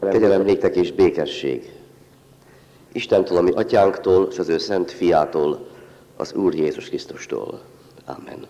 Kegyelem néktek és békesség Istentől, a mi atyánktól, és az ő szent fiától, az Úr Jézus Krisztustól. Amen.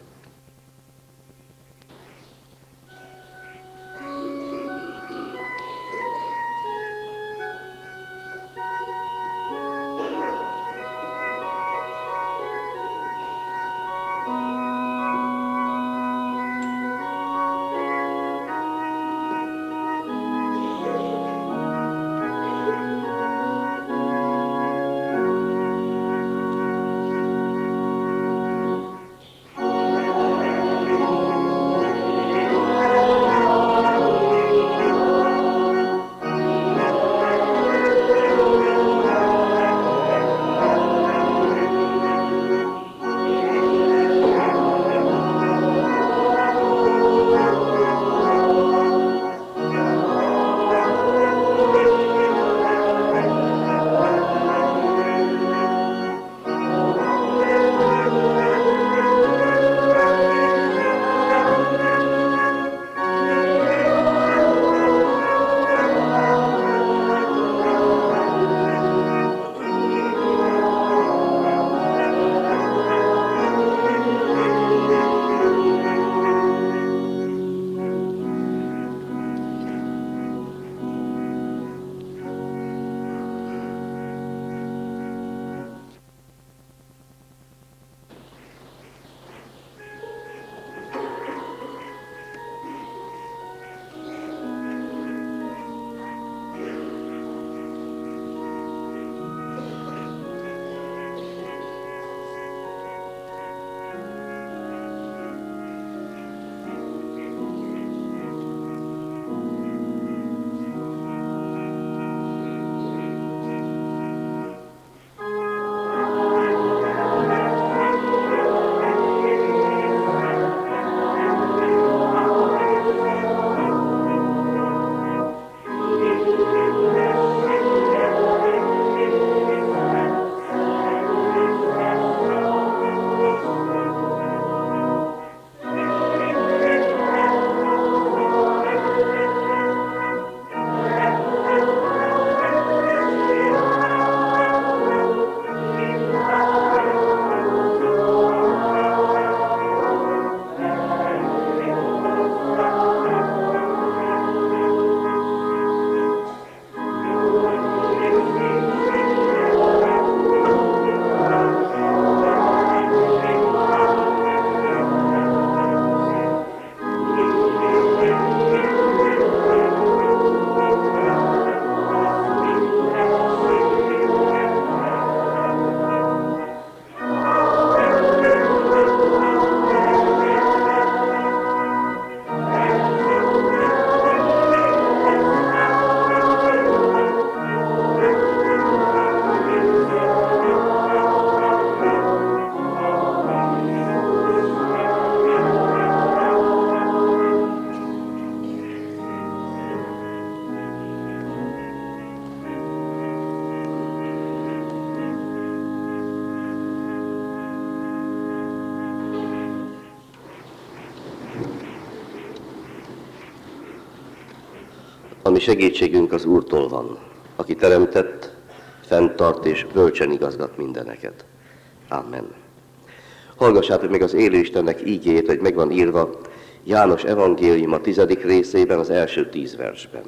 A mi segítségünk az Úrtól van, aki teremtett, fenntart és bölcsen igazgat mindeneket. Amen. Hallgassátok meg az élő Istennek ígéjét, hogy meg van írva János evangélium a 10. részében, az első 10 versben.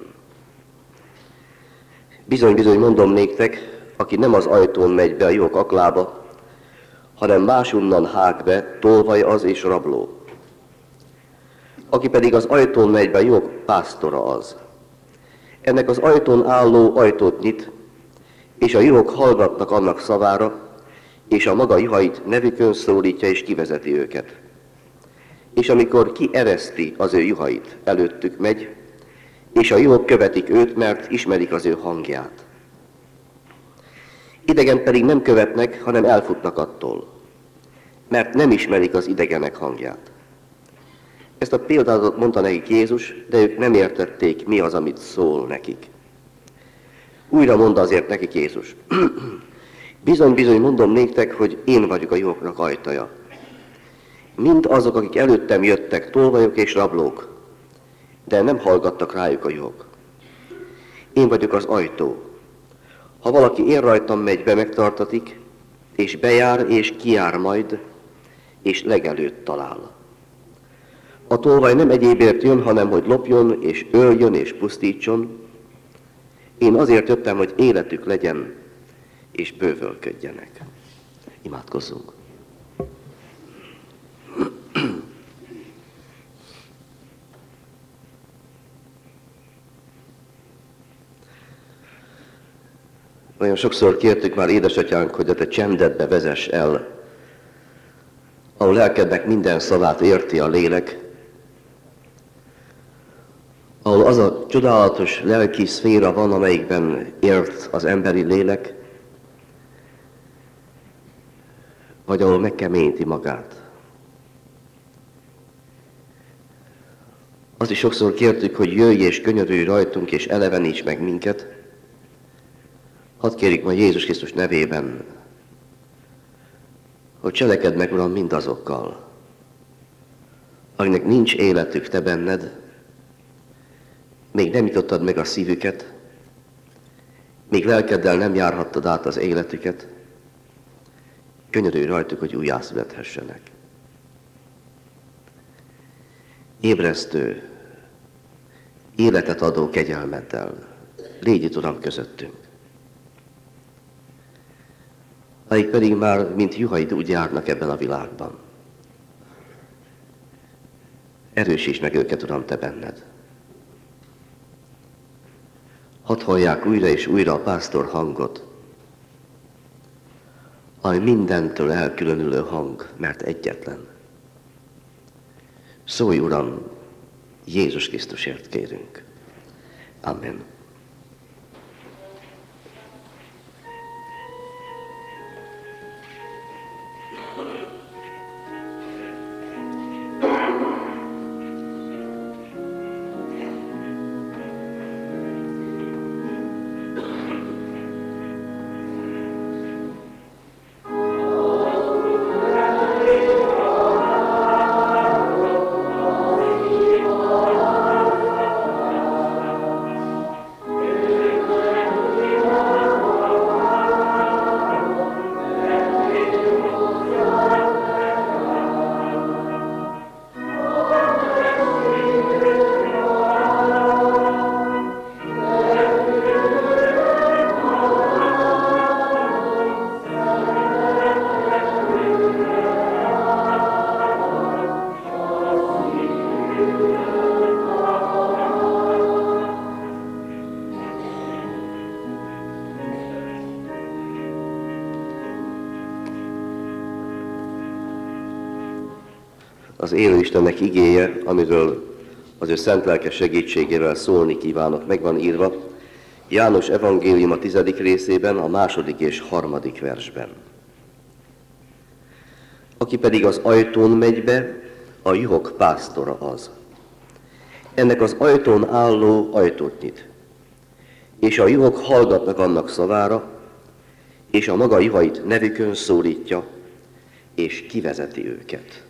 Bizony, bizony mondom néktek, aki nem az ajtón megy be a jók aklába, hanem másunnan hág be, tolvaj az és rabló. Aki pedig az ajtón megy be, a jók pásztora az. Ennek az ajtón álló ajtót nyit, és a juhok hallgatnak annak szavára, és a maga juhait nevükön szólítja és kivezeti őket. És amikor kiereszti az ő juhait, előttük megy, és a juhok követik őt, mert ismerik az ő hangját. Idegen pedig nem követnek, hanem elfutnak attól, mert nem ismerik az idegenek hangját. Ezt a példázatot mondta nekik Jézus, de ők nem értették, mi az, amit szól nekik. Újra mondta azért nekik Jézus. Bizony, bizony mondom néktek, hogy én vagyok a juhoknak ajtaja. Mind azok, akik előttem jöttek, tolvajok és rablók, de nem hallgattak rájuk a juhok. Én vagyok az ajtó. Ha valaki én rajtam megy be, megtartatik, és bejár és kijár majd, és legelőtt talál. A tolvaj nem egyébért jön, hanem hogy lopjon, és öljön, és pusztítson. Én azért jöttem, hogy életük legyen, és bővölködjenek. Imádkozzunk. Olyan sokszor kértük már édesatyánk, hogy a te csendedbe vezess el, ahol lelkednek minden szavát érti a lélek, ahol az a csodálatos lelki szféra van, amelyikben ért az emberi lélek, vagy ahol megkeményíti magát. Azt is sokszor kértük, hogy jöjj és könyörülj rajtunk, és eleveníts meg minket. Hadd kérjük ma Jézus Krisztus nevében, hogy cselekedd meg, Uram, mindazokkal, akinek nincs életük te benned, még nem nyitottad meg a szívüket, még lelkeddel nem járhattad át az életüket, könyörülj rajtuk, hogy újjászülethessenek. Ébresztő, életet adó kegyelmeddel légy itt, Uram, közöttünk. Akik pedig már, mint juhaid, úgy járnak ebben a világban. Erősíts meg őket, Uram, te benned. Hadd hallják újra és újra a pásztor hangot, ami mindentől elkülönülő hang, mert egyetlen. Szólj, Uram, Jézus Krisztusért kérünk. Amen. Az élő Istennek igéje, amiről az ő szent lelke segítségével szólni kívánok, meg van írva János evangélium a 10. részében, a 2. és 3. versben. Aki pedig az ajtón megy be, a juhok pásztora az. Ennek az ajtón álló ajtót nyit, és a juhok hallgatnak annak szavára, és a maga juhait nevükön szólítja, és kivezeti őket.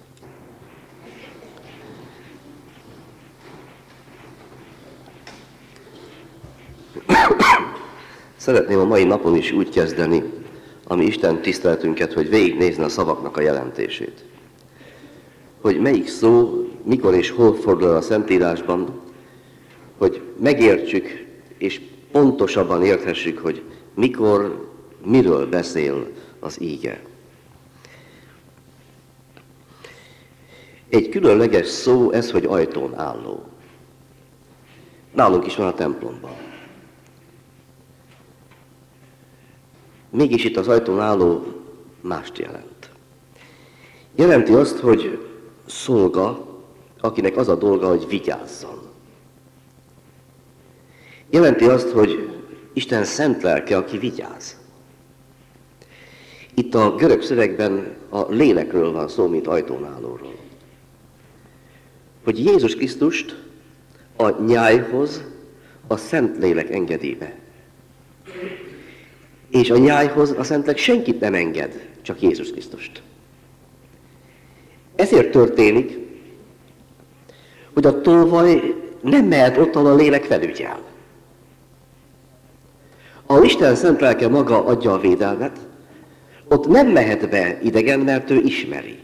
Szeretném a mai napon is úgy kezdeni, ami Isten tiszteletünket, hogy végignézni a szavaknak a jelentését. Hogy melyik szó, mikor és hol fordul a Szentírásban, hogy megértsük és pontosabban érthessük, hogy mikor, miről beszél az íge. Egy különleges szó ez, hogy ajtón álló. Nálunk is van a templomban. Mégis itt az ajtón álló mást jelent. Jelenti azt, hogy szolga, akinek az a dolga, hogy vigyázzon. Jelenti azt, hogy Isten szent lelke, aki vigyáz. Itt a görög szövegben a lélekről van szó, mint ajtón állóról. Hogy Jézus Krisztust a nyájhoz a szent lélek engedi be. És a nyájhoz a Szentlélek senkit nem enged, csak Jézus Krisztust. Ezért történik, hogy a tolvaj nem mehet ott, ahol a lélek felügyel. Ahol Isten szent lelke maga adja a védelmet, ott nem mehet be idegen, mert ő ismeri.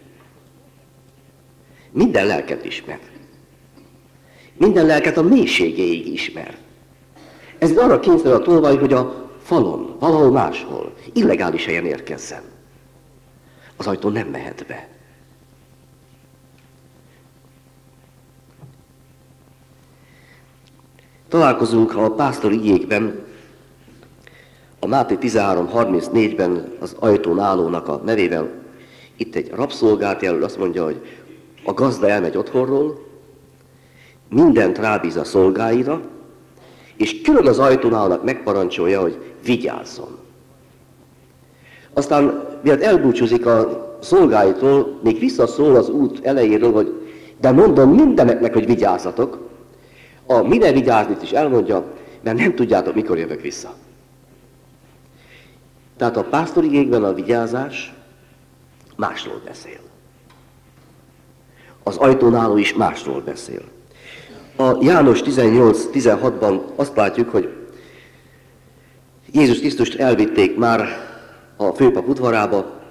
Minden lelket ismer. Minden lelket a mélységéig ismer. Ez arra kényszerül a tolvaj, hogy a falon, valahol máshol, illegális helyen érkezzen. Az ajtón nem mehet be. Találkozunk a pásztori igékben, a Máté 13:34-ben az ajtón állónak a nevével. Itt egy rabszolgát jelöl, azt mondja, hogy a gazda elmegy otthonról, mindent rábíz a szolgáira, és külön az ajtón állónak megparancsolja, hogy vigyázzon. Aztán, miatt elbúcsúzik a szolgáitól, még visszaszól az út elejéről, hogy de mondom mindeneknek, hogy vigyázzatok. A mire vigyáznit is elmondja, mert nem tudjátok, mikor jövök vissza. Tehát a pásztori igékben a vigyázás másról beszél. Az ajtón álló is másról beszél. A János 18:16-ban azt látjuk, hogy Jézus Krisztust elvitték már a főpap udvarába,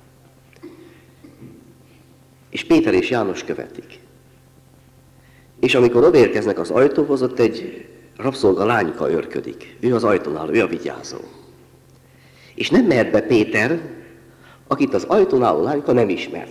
és Péter és János követik. És amikor odaérkeznek az ajtóhoz, ott egy rabszolga lányka őrködik. Ő az ajtón álló, ő a vigyázó. És nem mehet be Péter, akit az ajtón álló lányka nem ismer.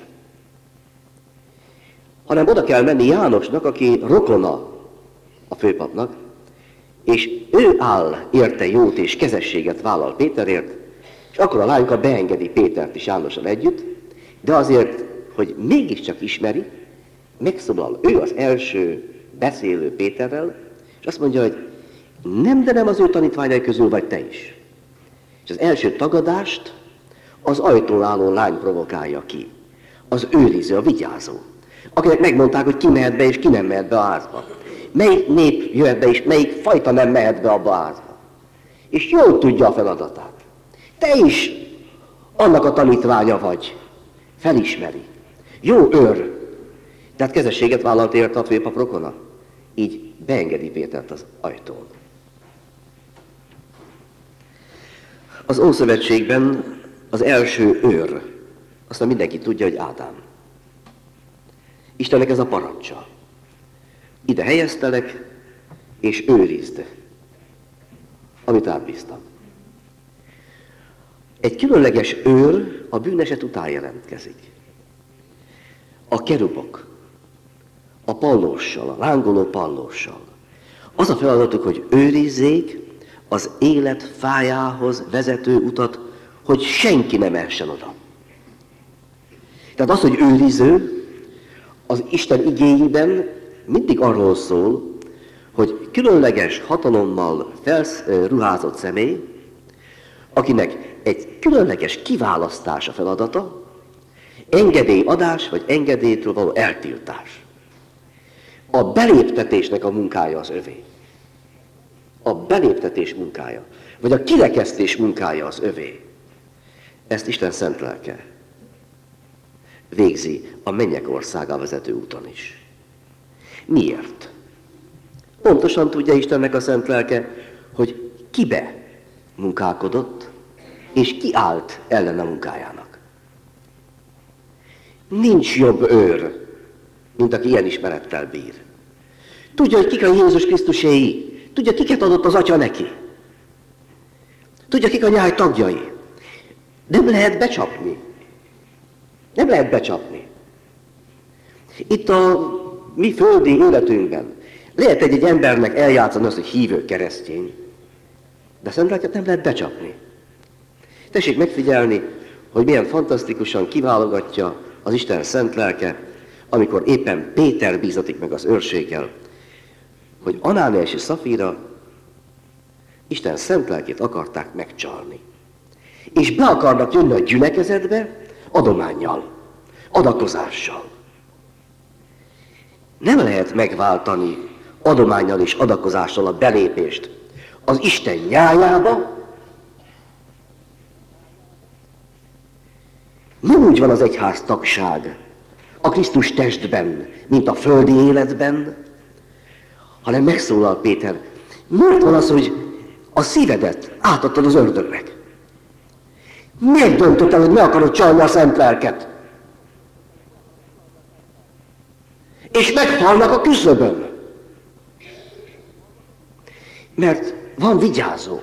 Hanem oda kell menni Jánosnak, aki rokona a főpapnak, és ő áll érte jót és kezességet vállal Péterért, és akkor a lányka beengedi Pétert is Jánossal együtt, de azért, hogy mégiscsak ismeri, megszólal ő az első beszélő Péterrel, és azt mondja, hogy nem az ő tanítványai közül vagy te is. És az első tagadást az ajtón álló lány provokálja ki. Az őriző, a vigyázó, akinek megmondták, hogy ki mehet be és ki nem mehet be a házba. Melyik nép jöhet be és melyik fajta nem mehet be abba a házba. És jól tudja a feladatát. Te is annak a tanítványa vagy. Felismeri. Jó őr. Tehát kezességet vállalt érte a főpap rokona. Így beengedi Pétert az ajtón. Az Ószövetségben az első őr, aztán mindenki tudja, hogy Ádám. Istennek ez a parancsa. Ide helyeztelek, és őrizd, amit átbíztam. Egy különleges őr a bűneset után jelentkezik. A kerubok, a pallóssal, a lángoló pallóssal. Az a feladatuk, hogy őrizzék az élet fájához vezető utat, hogy senki ne mehessen oda. Tehát az, hogy őriző, az Isten igéiben mindig arról szól, hogy különleges hatalommal felruházott személy, akinek egy különleges kiválasztás a feladata, engedélyadás vagy engedélytől való eltiltás. A beléptetésnek a munkája az övé. A beléptetés munkája, vagy a kirekesztés munkája az övé. Ezt Isten szent lelke végzi a mennyek országá vezető úton is. Miért? Pontosan tudja Istennek a szent lelke, hogy kibe munkálkodott, és ki állt ellen a munkájának. Nincs jobb őr, mint aki ilyen ismerettel bír. Tudja, hogy kik a Jézus Krisztuséi. Tudja, kiket adott az Atya neki. Tudja, kik a nyáj tagjai. Nem lehet becsapni. Nem lehet becsapni. Itt a mi földi életünkben lehet egy embernek eljátszani azt, hogy hívő keresztény, de a szent lelket nem lehet becsapni. Tessék megfigyelni, hogy milyen fantasztikusan kiválogatja az Isten szent lelke, amikor éppen Péter bízatik meg az őrséggel, hogy Anániás és Szafira Isten szent lelkét akarták megcsalni. És be akarnak jönni a gyülekezetbe adománnyal, adakozással. Nem lehet megváltani adománnyal és adakozással a belépést az Isten nyájába. Nem úgy van az egyház tagság a Krisztus testben, mint a földi életben, hanem megszólal Péter, miért van az, hogy A szívedet átadtad az ördögnek. Miért döntött el, hogy meg akarod csalni a szent lelket? És meghalnak a küszöbön. Mert van vigyázó.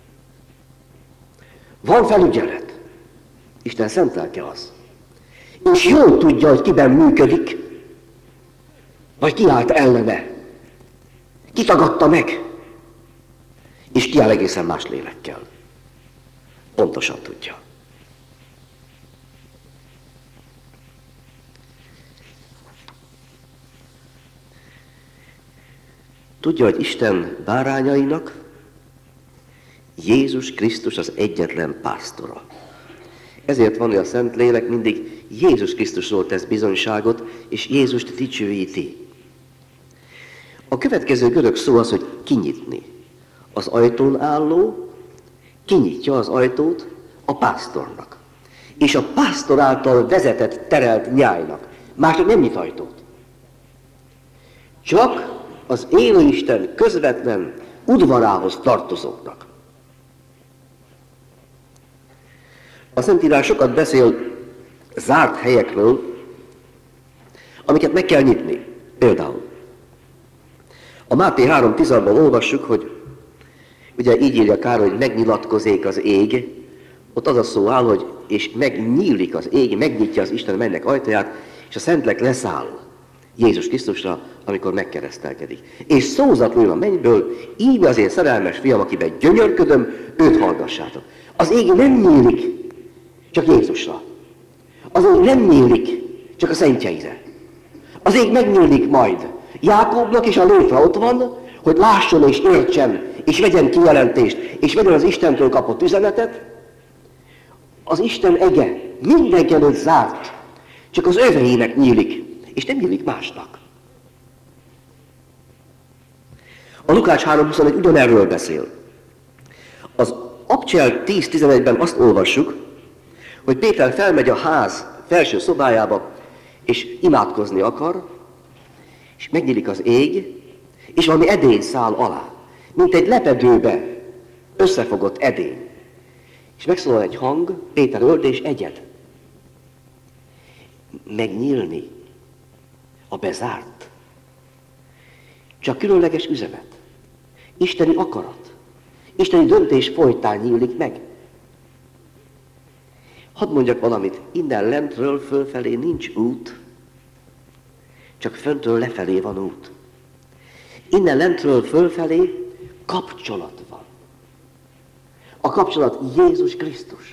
Van felügyelet. Isten szent lelke az. És jól tudja, hogy kiben működik, vagy ki állt ellene. Ki tagadta meg. És ki áll egészen más lélekkel. Pontosan tudja. Tudja, hogy Isten bárányainak Jézus Krisztus az egyetlen pásztora. Ezért van, hogy a Szentlélek mindig Jézus Krisztusról tesz bizonyságot, és Jézust dicsőíti. A következő görög szó az, hogy kinyitni. Az ajtón álló kinyitja az ajtót a pásztornak. És a pásztor által vezetett, terelt nyájnak. Másnak nem nyit ajtót. Csak az élő Isten közvetlen udvarához tartozóknak. A Szentírás sokat beszél zárt helyekről, amiket meg kell nyitni. Például a Máté 3.10-ban olvassuk, hogy ugye így írja Károly, hogy megnyilatkozik az ég, ott az a szó áll, hogy és megnyílik az ég, megnyitja az Isten mennek ajtaját, és a Szentlélek leszáll Jézus Krisztusra, amikor megkeresztelkedik. És szózatlanul a mennyből, íme az én szerelmes fiam, akiben gyönyörködöm, őt hallgassátok. Az ég nem nyílik csak Jézusra. Az ég nem nyílik csak a szentjeire. Az ég megnyílik majd Jákobnak, és a létre ott van, hogy lásson és értsen, és vegyen kijelentést, és vegyen az Istentől kapott üzenetet. Az Isten ege mindenki előtt zárt, csak az öveinek nyílik, és nem nyílik másnak. A Lukács 3.21 ugyanerről beszél. Az Abcsel 10.11-ben azt olvassuk, hogy Péter felmegy a ház felső szobájába, és imádkozni akar, és megnyílik az ég, és valami edény száll alá, mint egy lepedőbe összefogott edény. És megszólal egy hang, Péter öld és egyed. Megnyílni a bezárt. Csak különleges üzenet. Isteni akarat. Isteni döntés folytán nyílik meg. Hadd mondjak valamit, innen lentről fölfelé nincs út, csak föntről lefelé van út. Innen lentről fölfelé kapcsolat van. A kapcsolat Jézus Krisztus.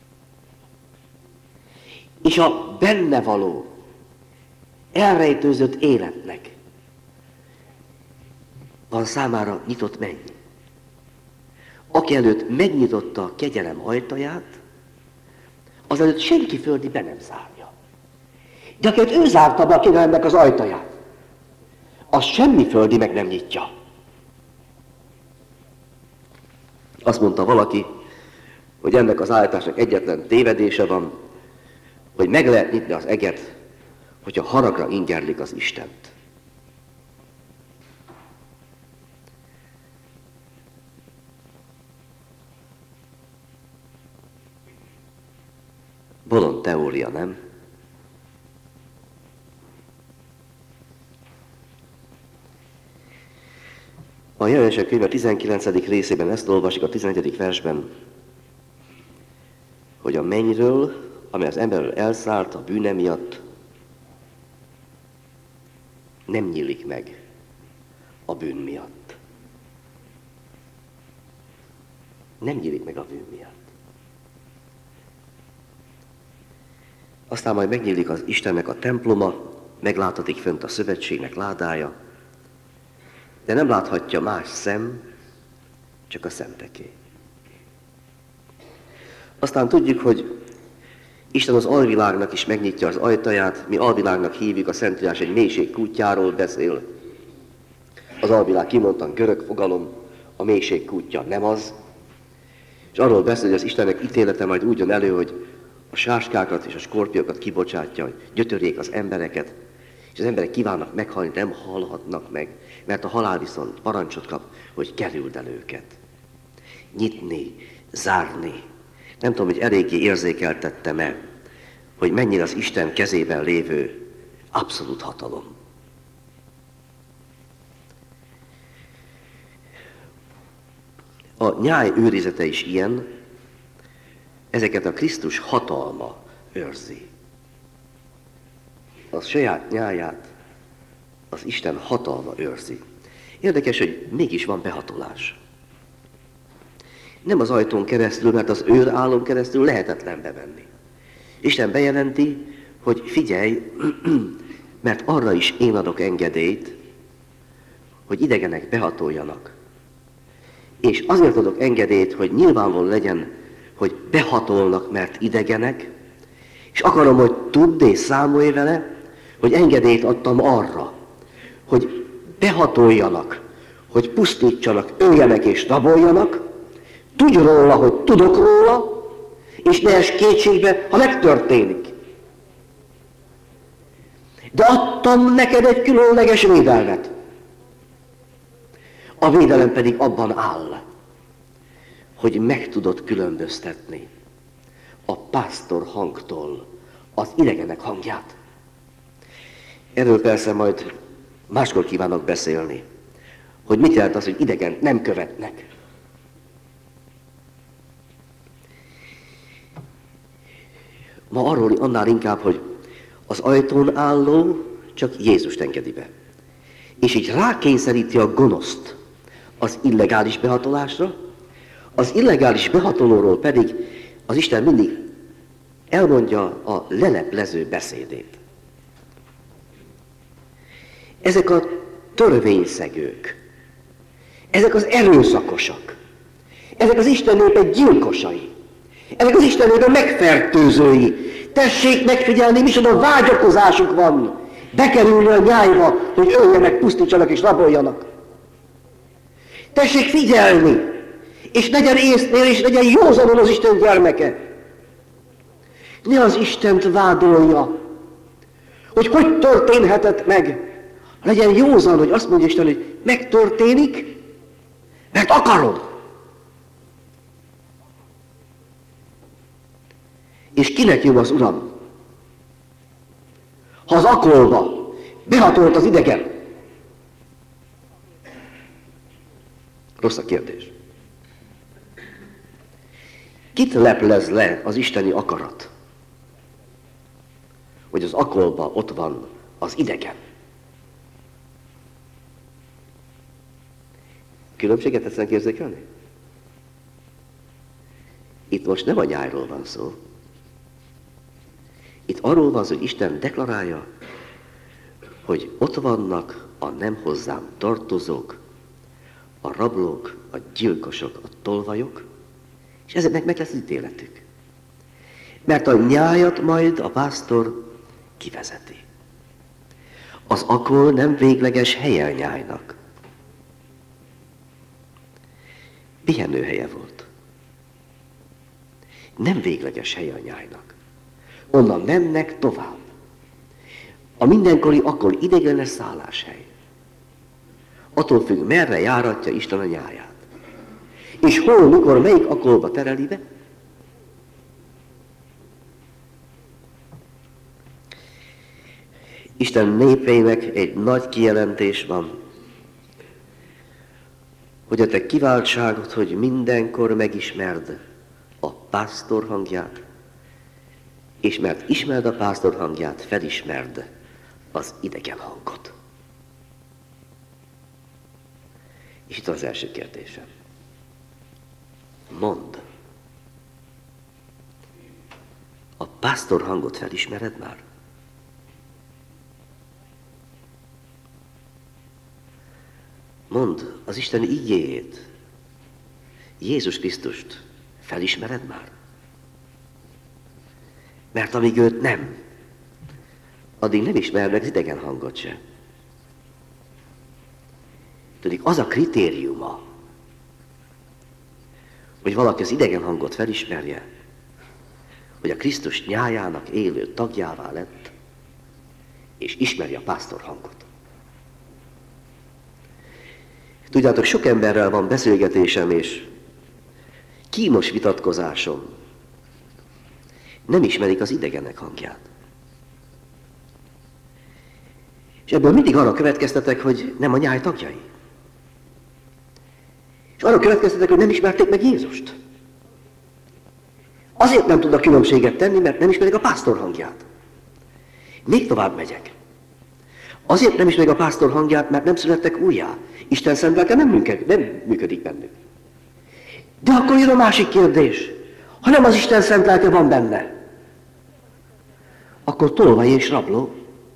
És a benne való, elrejtőzött életnek van számára nyitott menny. Aki előtt megnyitotta a kegyelem ajtaját, az előtt senki földi be nem zárja. De aki ő zárta be a kegyelemnek az ajtaját, az semmi földi meg nem nyitja. Azt mondta valaki, hogy ennek az állításnak egyetlen tévedése van, hogy meg lehet nyitni az eget, hogyha haragra ingerlik az Istent. Bolond teória, nem? A Jelenések könyve 19. részében ezt olvasjuk a 11. versben, hogy a mennyről, amely az emberről elszállt a bűne miatt, nem nyílik meg a bűn miatt. Nem nyílik meg a bűn miatt. Aztán majd megnyílik az Istennek a temploma, meglátatik fönt a szövetségnek ládája, de nem láthatja más szem, csak a szenteké. Aztán tudjuk, hogy Isten az alvilágnak is megnyitja az ajtaját, mi alvilágnak hívjuk, a Szentírás egy mélység kútjáról beszél. Az alvilág kimondtan görög fogalom, a mélység kútja nem az. És arról beszél, hogy az Istennek ítélete majd úgy jön elő, hogy a sáskákat és a skorpiókat kibocsátja, hogy gyötörjék az embereket, és az emberek kívánnak meghalni, nem halhatnak meg, mert a halál viszont parancsot kap, hogy kerüld el őket. nyitni, zárni. Nem tudom, hogy eléggé érzékeltettem-e, hogy mennyire az Isten kezében lévő abszolút hatalom. A nyáj őrizete is ilyen, ezeket a Krisztus hatalma őrzi. A saját nyáját az Isten hatalma őrzi. Érdekes, hogy mégis van behatolás. Nem az ajtón keresztül, mert az őrállón keresztül lehetetlen bemenni. Isten bejelenti, hogy figyelj, mert arra is én adok engedélyt, hogy idegenek behatoljanak. És azért adok engedélyt, hogy nyilvánvaló legyen, hogy behatolnak, mert idegenek, és akarom, hogy tudd és számolj vele, hogy engedélyt adtam arra, hogy behatoljanak, hogy pusztítsanak, öljenek és raboljanak, tudj róla, hogy tudok róla, és ne ess kétségbe, ha megtörténik. De adtam neked egy különleges védelmet. A védelem pedig abban áll, hogy meg tudod különböztetni a pásztor hangtól az idegenek hangját. Erről persze majd máskor kívánok beszélni, hogy mit jelent az, hogy idegent nem követnek. Ma arról annál inkább, hogy az ajtón álló csak Jézust engedi be. És így rákényszeríti a gonoszt az illegális behatolásra, az illegális behatolóról pedig az Isten mindig elmondja a leleplező beszédét. Ezek a törvényszegők, ezek az erőszakosak, ezek az Isten népe gyilkosai, ezek az Isten népe megfertőzői. Tessék megfigyelni, micsoda vágyakozásuk van bekerülni a nyájba, hogy öljenek, pusztítsanak és raboljanak. Tessék figyelni, és legyen észnél, és legyen józanon az Isten gyermeke. Ne az Istent vádolja, hogy történhetett meg. Legyen józan, hogy azt mondja Isten, hogy megtörténik, mert akarom. És kinek jó az Uram? Ha az akolba behatolt az idegen. Rossz a kérdés. Kit leplez le az isteni akarat? Hogy az akolba ott van az idegen. Különbséget tetszenek érzékelni? Itt most nem a nyájról van szó. Itt arról van szó, hogy Isten deklarálja, hogy ott vannak a nem hozzám tartozók, a rablók, a gyilkosok, a tolvajok, és ezeknek meg lesz ítéletük. Mert a nyájat majd a pásztor kivezeti. Az akol nem végleges helye a nyájnak. Pihenőhelye volt. Nem végleges helye a nyájnak. Onnan mennek tovább. A mindenkori akol ideiglenes szálláshely. Attól függ, merre járatja Isten a nyáját. És hol, mikor, melyik akolba tereli be. Isten népeinek egy nagy kijelentés van, hogy a te kiváltságot, hogy mindenkor megismerd a pásztor hangját, és mert ismerd a pásztor hangját, felismerd az idegen hangot. És itt az első kérdésem. Mondd, a pásztor hangot felismered már? Mondd az Isten igéjét, Jézus Krisztust felismered már? Mert amíg őt nem, addig nem ismer meg az idegen hangot se. Tudjuk, az a kritériuma, hogy valaki az idegen hangot felismerje, hogy a Krisztus nyájának élő tagjává lett, és ismeri a pásztor hangot. Tudjátok, sok emberrel van beszélgetésem, és kínos vitatkozáson nem ismerik az idegenek hangját. És ebből mindig arra következtetek, hogy nem a nyáj tagjai. És arra következtetek, hogy nem ismerték meg Jézust. Azért nem tudnak különbséget tenni, mert nem ismerik a pásztor hangját. Még tovább megyek. Azért nem ismerik a pásztor hangját, mert nem születtek újjá. Isten szent lelke nem működik bennük. De akkor jön a másik kérdés. Ha nem az Isten szent lelke van benne, akkor tolvaj és rabló.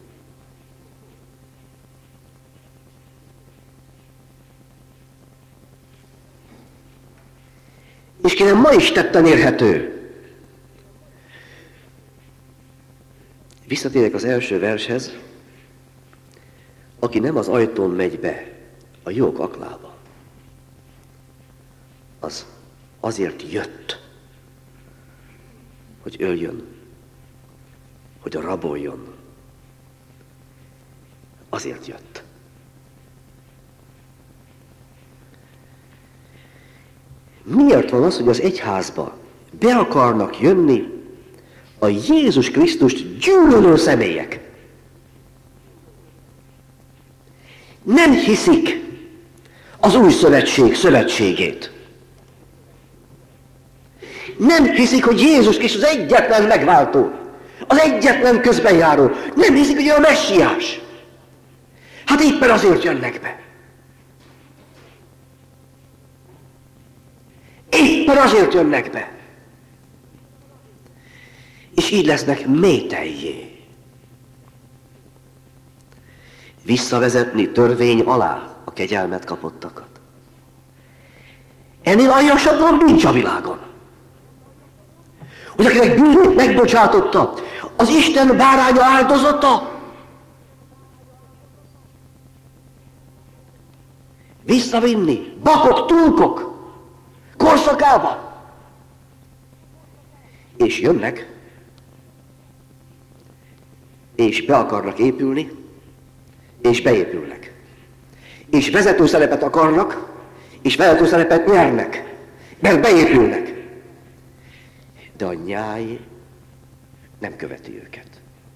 És kérem, ma is tetten érhető. Visszatérek az első vershez. Aki nem az ajtón megy be, a jók aklába, az azért jött, hogy öljön, hogy raboljon. Azért jött. Miért van az, hogy az egyházba be akarnak jönni a Jézus Krisztust gyűlölő személyek? Nem hiszik az új szövetség szövetségét. Nem hiszik, hogy Jézus Krisztus az egyetlen megváltó, az egyetlen közbenjáró. Nem hiszik, hogy ő a messiás. Hát éppen azért jönnek be. Éppen azért jönnek be. És így lesznek mételjé. Visszavezetni törvény alá a kegyelmet kapottakat. Ennél aljasabban nincs a világon. Hogy akinek bűnét megbocsátotta, az Isten báránya áldozata. Visszavinni bakok, tulkok korszakába. És jönnek, és be akarnak épülni, és beépülnek. És vezető szerepet akarnak, és vezető szerepet nyernek, mert beépülnek. De a nyáj nem követi őket.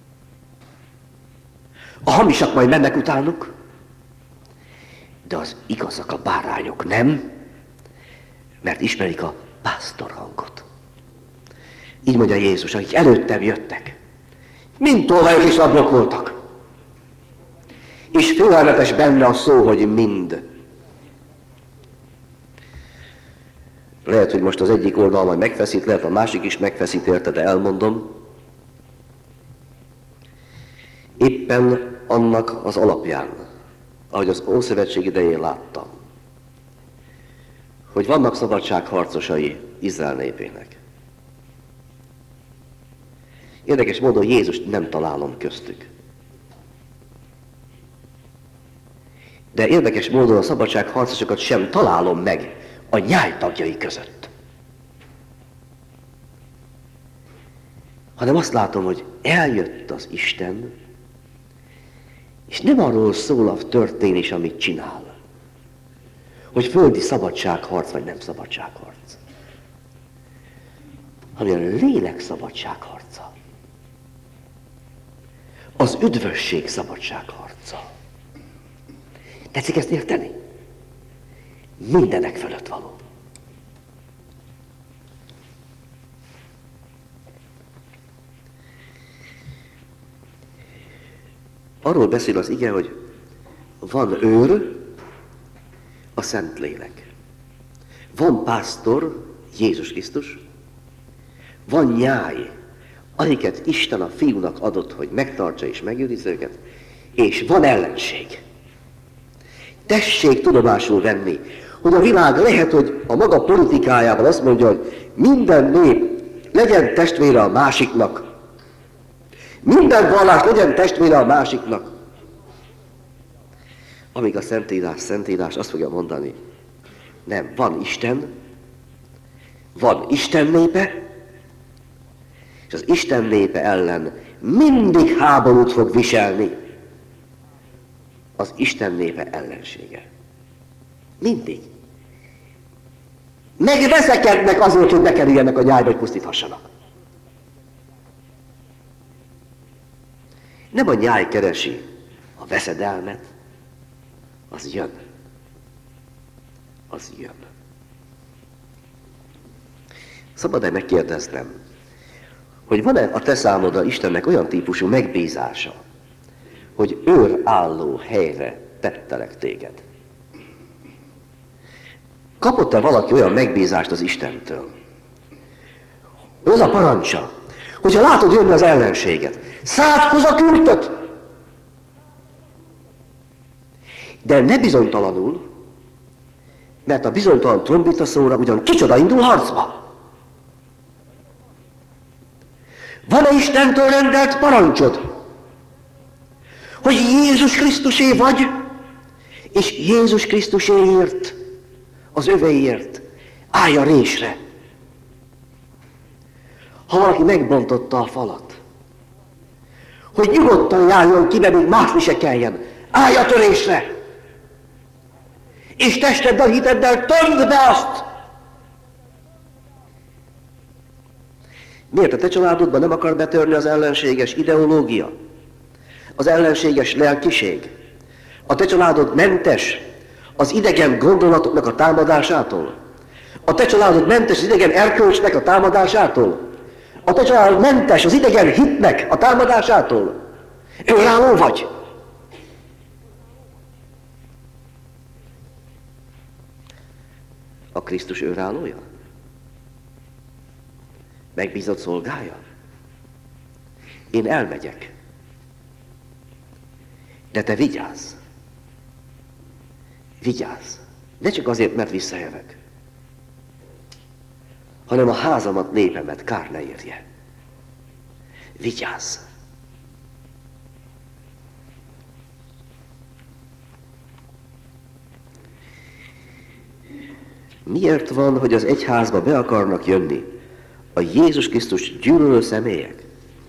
A hamisak majd mennek utánuk, de az igazak, a bárányok nem, mert ismerik a pásztor hangot. Így mondja Jézus, akik előttem jöttek, mind tolvajok és rablók voltak. És félelmetes benne a szó, hogy mind. Lehet, hogy most az egyik oldal majd megfeszít, lehet a másik is megfeszít érte, de elmondom. Éppen annak az alapján, ahogy az Ószövetség idején láttam, hogy vannak szabadságharcosai Izrael népének. Érdekes módon Jézust nem találom köztük. De érdekes módon a szabadságharcosokat sem találom meg a nyáj tagjai között. Hanem azt látom, hogy eljött az Isten, és nem arról szól a történés, amit csinál, hogy földi szabadságharc vagy nem szabadságharc, hanem a lélek szabadságharca, az üdvösség szabadságharca. Tetszik ezt érteni? Mindenek fölött való. Arról beszél az ige, hogy van őr, a Szentlélek. Van pásztor, Jézus Krisztus. Van nyáj, amiket Isten a Fiúnak adott, hogy megtartsa és megőrizze őket. És van ellenség. Tessék tudomásul venni, hogy a világ lehet, hogy a maga politikájában azt mondja, hogy minden nép legyen testvére a másiknak. Minden vallás legyen testvére a másiknak. Amíg a Szentírás azt fogja mondani, nem, van Isten népe, és az Isten népe ellen mindig háborút fog viselni az Isten népe ellensége. Mindig. megveszekednek azért, hogy bekerüljenek a nyájba, hogy pusztíthassanak. Nem a nyáj keresi a veszedelmet, az jön. Az jön. Szabad-e megkérdeznem, hogy van-e a te számodra Istennek olyan típusú megbízása, hogy őrálló helyre tettelek téged? Kapott-e valaki olyan megbízást az Istentől? Az a parancsa, hogyha látod jönni az ellenséget, szárd hoz a kürtöt! De ne bizonytalanul, mert a bizonytalan trombita szóra ugyan kicsoda indul harcba. Van-e Istentől rendelt parancsod, hogy Jézus Krisztusé vagy, és Jézus Krisztuséért, az övéért állj a résre. Ha valaki megbontotta a falat, hogy nyugodtan járjon ki, mert még mászni se kelljen, állj a törésre, és testeddel, hiteddel tömd be azt. Miért a te családodban nem akar betörni az ellenséges ideológia, az ellenséges lelkiség? A te családod mentes az idegen gondolatoknak a támadásától? A te családod mentes az idegen erkölcsnek a támadásától? A te családod mentes az idegen hitnek a támadásától? Őrálló vagy? A Krisztus őrállója? Megbízott szolgája? Én elmegyek. De te vigyázz! Vigyázz! Ne csak azért, mert visszajövök, hanem a házamat, népemet kár ne érje. Vigyázz! Miért van, hogy az egyházba be akarnak jönni a Jézus Krisztus gyűlölő személyek?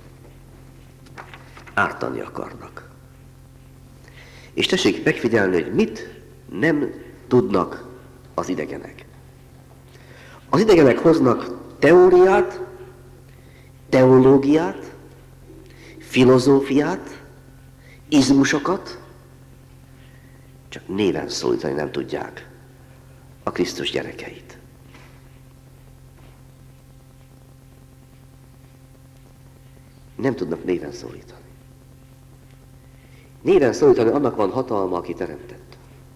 Ártani akarnak. És tessék megfigyelni, hogy mit nem tudnak az idegenek. Az idegenek hoznak teóriát, teológiát, filozófiát, izmusokat, csak néven szólítani nem tudják a Krisztus gyerekeit. Nem tudnak néven szólítani. Néven szólítani annak van hatalma, aki teremtett.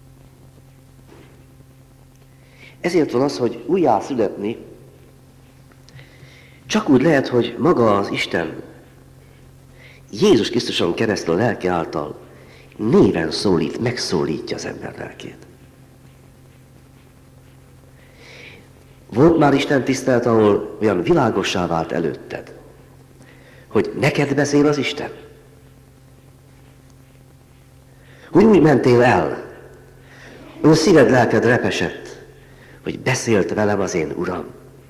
Ezért van az, hogy újjászületni csak úgy lehet, hogy maga az Isten Jézus Krisztuson keresztül a lelke által néven szólít, megszólítja az ember lelkét. Volt már Isten tisztelt, ahol olyan világossá vált előtted, hogy neked beszél az Isten? Hogy úgy mentél el, hogy a szíved, lelked repesett, hogy beszélt velem az én Uram.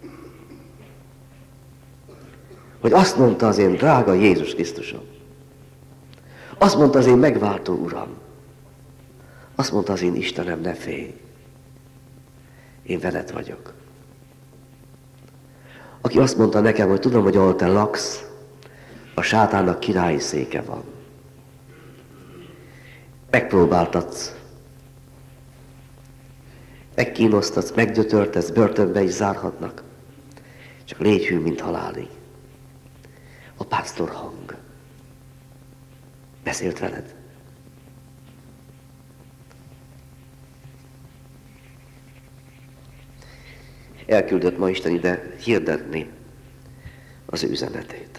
Hogy azt mondta az én drága Jézus Krisztusom. Azt mondta az én megváltó Uram. Azt mondta az én Istenem, ne félj. Én veled vagyok. Aki azt mondta nekem, hogy tudom, hogy ahol te laksz, a sátánnak királyi széke van. Megpróbáltatsz, megkínoztatsz, meggyötörtesz, börtönbe is zárhatnak. Csak légy hű, mint halálig. A pásztor hang beszélt veled. Elküldött ma Isten ide hirdetni az ő üzenetét.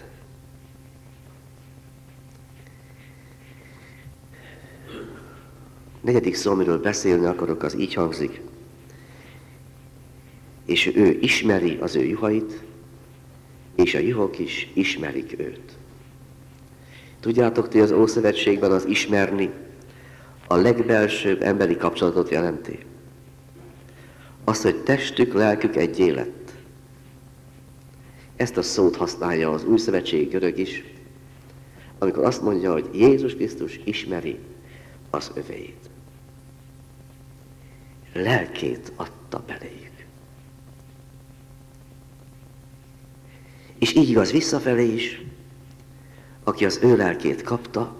Negyedik szó, amiről beszélni akarok, az így hangzik. És ő ismeri az ő juhait, és a juhok is ismerik őt. Tudjátok ti, az Ószövetségben az ismerni a legbelsőbb emberi kapcsolatot jelenti. Azt, hogy testük, lelkük egyé lett. Ezt a szót használja az Újszövetségi görög is, amikor azt mondja, hogy Jézus Krisztus ismeri az övéit. Lelkét adta beléjük. És így igaz visszafelé is, aki az ő lelkét kapta,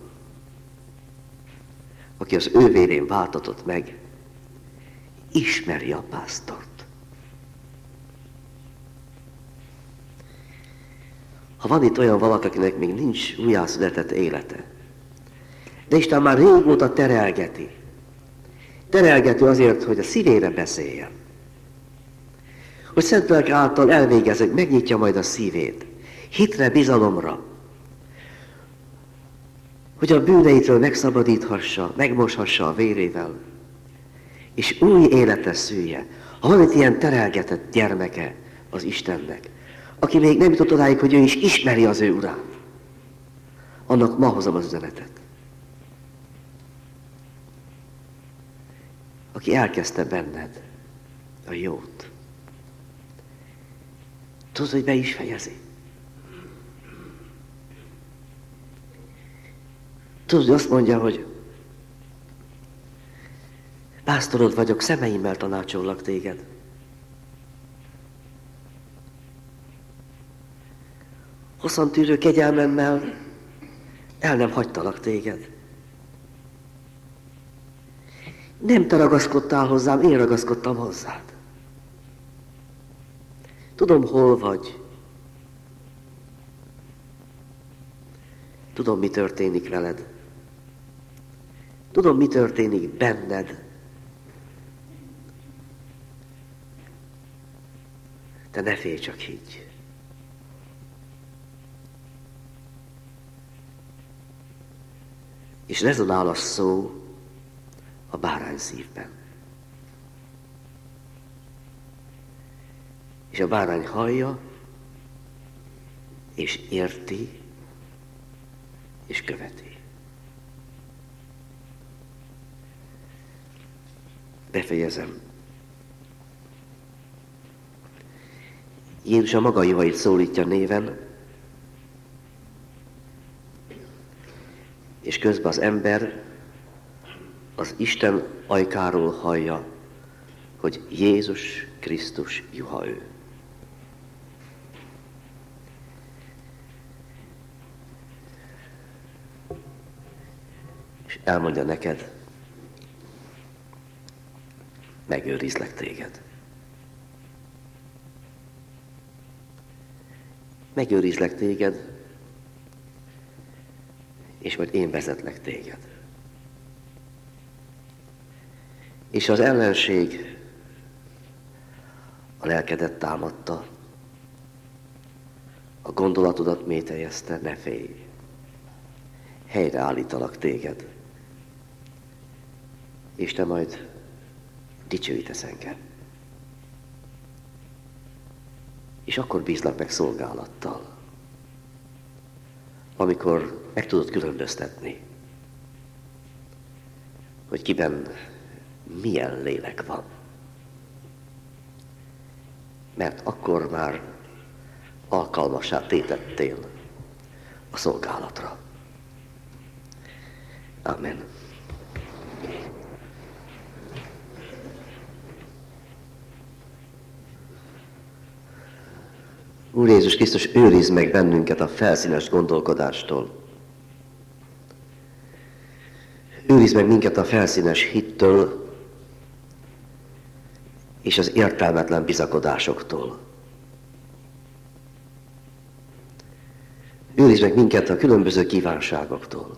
aki az ő vérén váltatott meg, ismeri a pásztort. Ha van itt olyan valaki, akinek még nincs újjászületett élete, de Isten már régóta terelgeti. Terelgeti azért, hogy a szívére beszéljen. Hogy Szent Lélek által elvégezek, megnyitja majd a szívét. Hitre, bizalomra. Hogy a bűneitől megszabadíthassa, megmoshassa a vérével. És új életet szülje. Ha van egy ilyen terelgetett gyermeke az Istennek, aki még nem jutott odáig, hogy ő is ismeri az ő urát, annak ma hozom az üzenetet. Aki elkezdte benned a jót. Tudod, hogy be is fejezi. Tudod, hogy azt mondja, hogy pásztorod vagyok, szemeimmel tanácsollak téged. Hosszantűrő kegyelmemmel el nem hagytalak téged. Nem te ragaszkodtál hozzám, én ragaszkodtam hozzád. Tudom, hol vagy. Tudom, mi történik veled. Tudom, mi történik benned. Te ne félj, csak higgy. És rezonál a szó a bárány szívben. És a bárány hallja, és érti, és követi. Befejezem. Jézus a maga juhait szólítja néven, és közben az ember az Isten ajkáról hallja, hogy Jézus Krisztus juha ő. És elmondja neked, megőrizlek téged. Megőrizlek téged, és majd én vezetlek téged. És az ellenség a lelkedet támadta, a gondolatodat mételjezte, ne félj. Helyreállítalak téged, és te majd dicsőítesz engem. És akkor bízlak meg szolgálattal, amikor meg tudod különböztetni, hogy kiben milyen lélek van. Mert akkor már alkalmassá tétettél a szolgálatra. Amen. Úr Jézus Krisztus, őrizd meg bennünket a felszínes gondolkodástól. Őrizd meg minket a felszínes hittől és az értelmetlen bizakodásoktól. Őrizd meg minket a különböző kívánságoktól.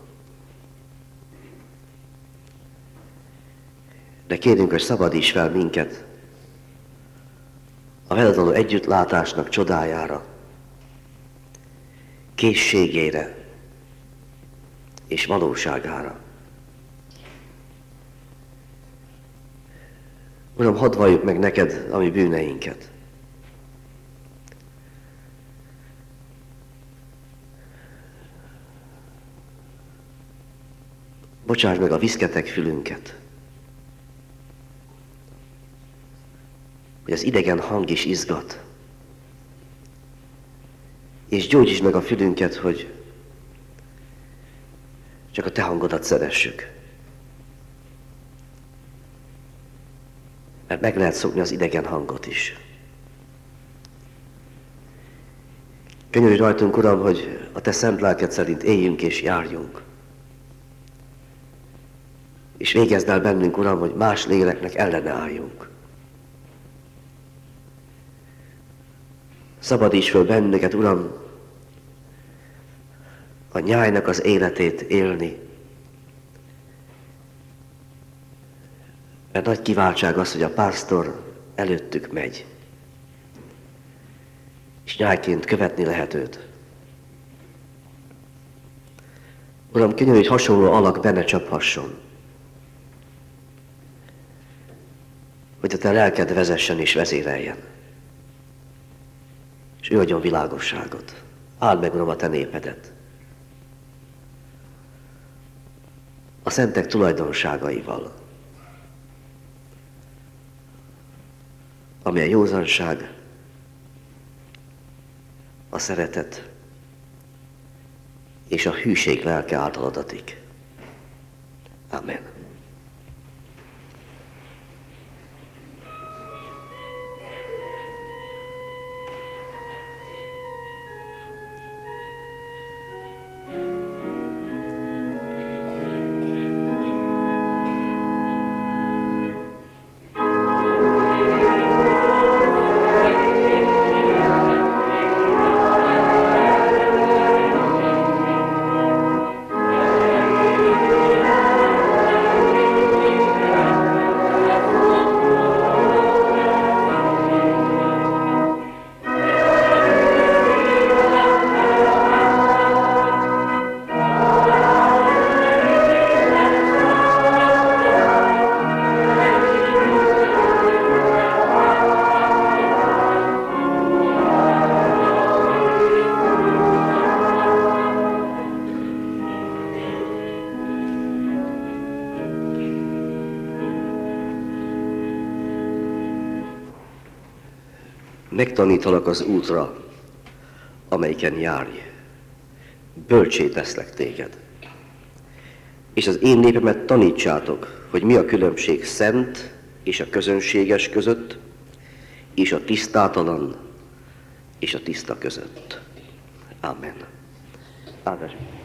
De kérünk, hogy szabadíts fel minket a veled való együttlátásnak csodájára, készségére és valóságára. Uram, hadd valljuk meg neked a mi bűneinket. Bocsáss meg a viszketek fülünket, hogy az idegen hang is izgat. És gyógyítsd meg a fülünket, hogy csak a te hangodat szeressük. Mert meg lehet szokni az idegen hangot is. Könyörülj rajtunk, Uram, hogy a Te szent lelked szerint éljünk és járjunk. És végezd el bennünk, Uram, hogy más léleknek ellene álljunk. Szabadíts föl bennünket, Uram, a nyájnak az életét élni. Mert nagy kiváltság az, hogy a pásztor előttük megy. És nyájként követni lehet őt. Uram, könyörülj, hogy hasonló alak benne csaphasson. Hogy a Te lelked vezessen és vezéreljen. És ő adjon világosságot. Áld meg, Uram, a Te népedet. A szentek tulajdonságaival. Ami a józanság, a szeretet és a hűség lelke által adatik. Amen. Megtanítalak az útra, amelyiken járj. Bölcsé teszlek téged. És az én népemet tanítsátok, hogy mi a különbség szent és a közönséges között, és a tisztátalan és a tiszta között. Amen. Áldás.